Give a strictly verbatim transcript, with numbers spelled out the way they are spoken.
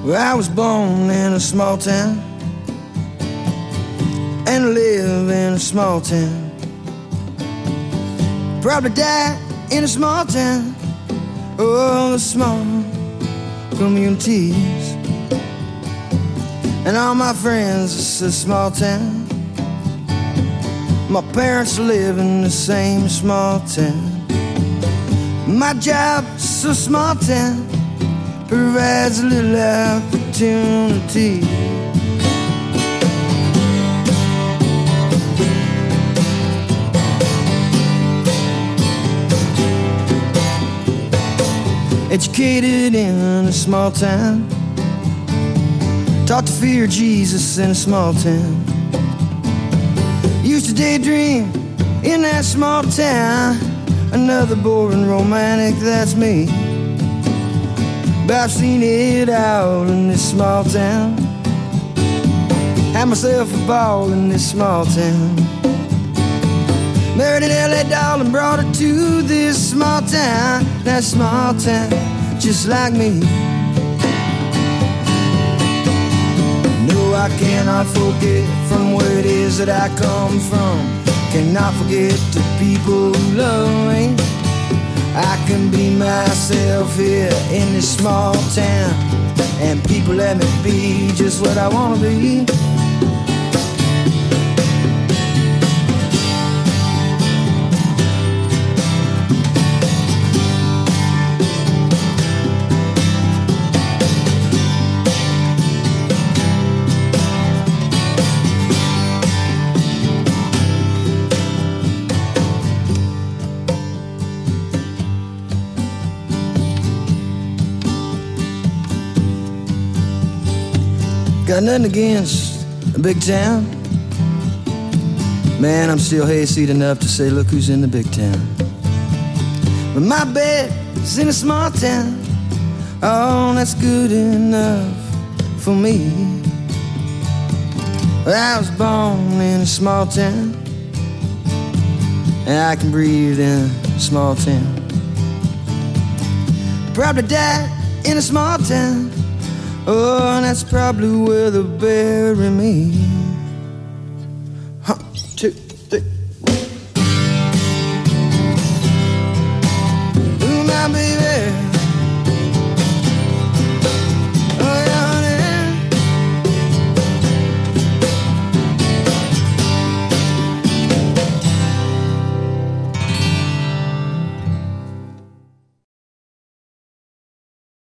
I was born in a small town and live in a small town. Probably die in a small town. Oh, the small communities. And all my friends, it's a small town. My parents live in the same small town. My job's a small town, provides a little opportunity. Educated in a small town, taught to fear Jesus in a small town. Used to daydream in that small town. Another boring romantic, that's me. But I've seen it out in this small town. Had myself a ball in this small town. Married an L A doll and brought her to this small town. That small town, just like me. No, I cannot forget from where it is that I come from. Cannot forget the people who love me. I can be myself here in this small town, and people let me be just what I wanna be. Got nothing against a big town. Man, I'm still hayseed enough to say, look who's in the big town. But my bed is in a small town. Oh, that's good enough for me. I was born in a small town, and I can breathe in a small town. Probably died in a small town. Oh, and that's probably where they'll bury me. One, two, three.